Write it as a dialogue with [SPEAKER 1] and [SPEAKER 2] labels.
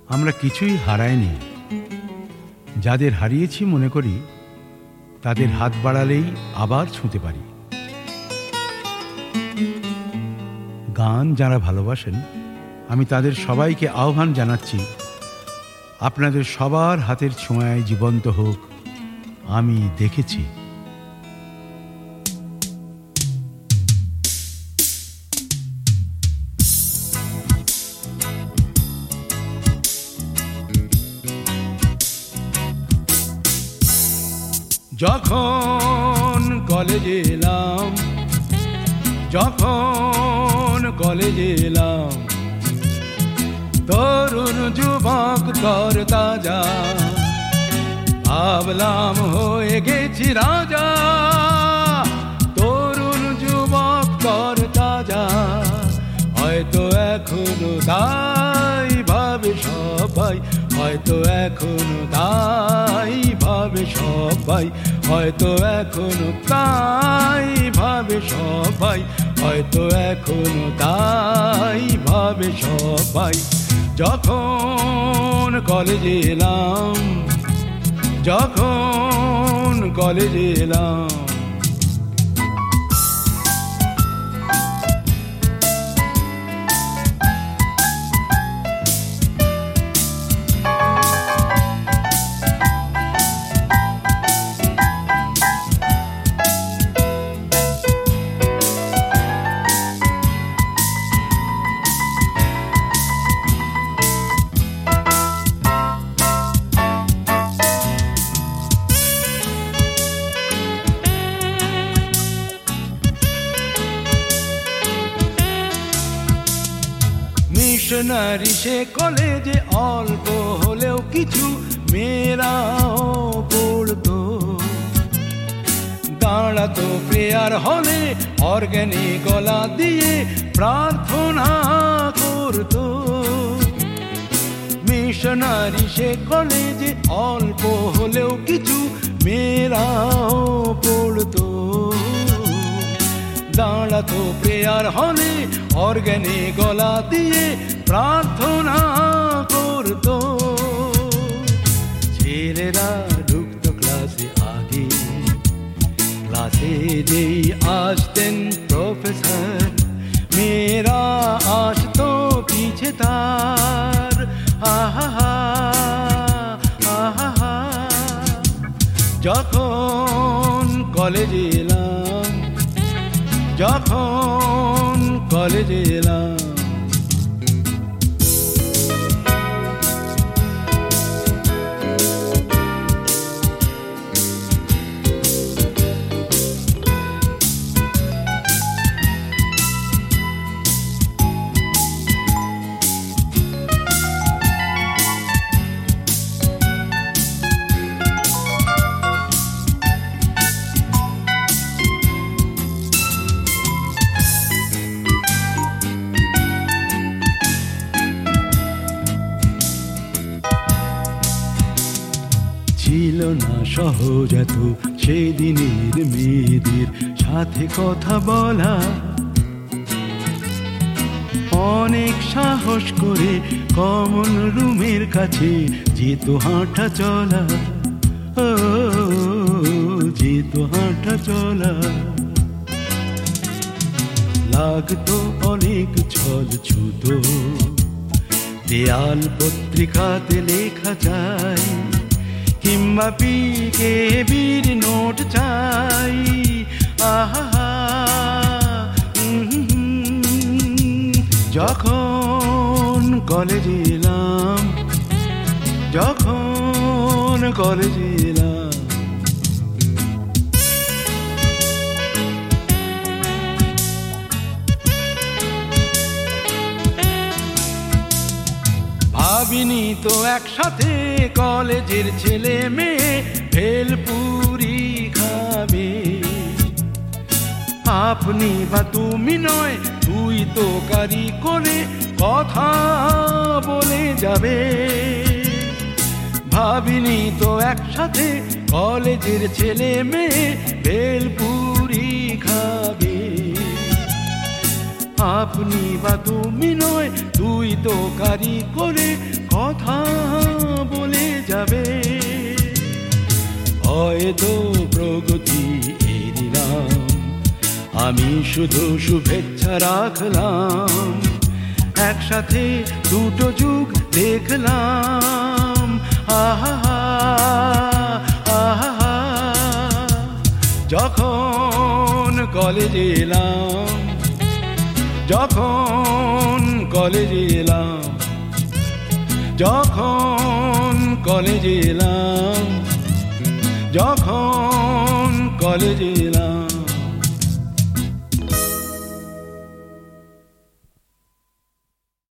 [SPEAKER 1] আমরা কিছুই হারাইনি। যাদের হারিয়েছি মনে করি তাদের হাত বাড়ালেই আবার ছুঁতে পারি। গান যারা ভালোবাসেন আমি তাদের সবাইকে আহ্বান জানাচ্ছি, আপনাদের সবার হাতের ছোঁয়ায় জীবন্ত হোক আমি দেখেছি। যখন কলেজে এলাম, যখন কলেজে এলাম, তরুণ যুবক তর তাজা, ভাবলাম হয়ে গেছি রাজা। তরুণ যুবক তর তাজা, হয়তো এখনো তাই ভাবে সবাই, হয়তো এখনো তাই ভাবে সবাই, হয়তো এখনো তাই ভাবে সবাই, হয়তো এখনো তাই ভাবে সবাই। যখন কলেজে এলাম, যখন কলেজে এলাম, মিশনারি সে কলেজে অল্প হলেও কিছু মেয়েরাও পড়তো, দাঁড়াতো প্রেয়ার হলে অর্গানে গলা দিয়ে প্রার্থনা করতো। মিশনারি সে কলেজে অল্প হলেও কিছু মেয়েরাও পড়তো, দাঁড়াতো প্রেয়ার হলে অর্গানে গলা দিয়ে প্রার্থনা করতো। ছেলেরা ঢুকতো ক্লাসে আগে, ক্লাসে যেই আসতেন প্রফেসর, মেয়েরা আসতো পিছে তার। আহা আহা, যখন কলেজে এলাম, যখন কলেজে এলাম, ছিল না সহজ এত সেদিনের মেয়েদের সাথে কথা বলা, অনেক সাহস করে কমন রুমের কাছে যেত হাঁটা চলা, ও যেত হাঁটা চলা। লাগতো অনেক ছল ছুতো, দেয়াল পত্রিকাতে লেখা যায়, কিংবা পিকে বীর নোট চাই। আহা, যখন কলেজে এলাম, যখন কলেজে এলাম, ভাবিনি তো একসাথে কলেজের ছেলে মেয়ে ভেলপুরি খাবে। আপনি বা তুমি নয়, তুই তো কারি করে কথা বলে যাবে। ভাবিনি তো একসাথে কলেজের ছেলে মেয়ে ভেলপুরি খাবে। আপনি বা তুমি নয়, তুই তো কারি করে কথা হয়তো প্রগতি এরই নাম। আমি শুধু শুভেচ্ছা রাখলাম, একসাথে দুটো যুগ দেখলাম। আহা আহা, যখন কলেজে এলাম, যখন কলেজে এলাম, যখন কলেজে এলাম, যখন কলেজে এলাম।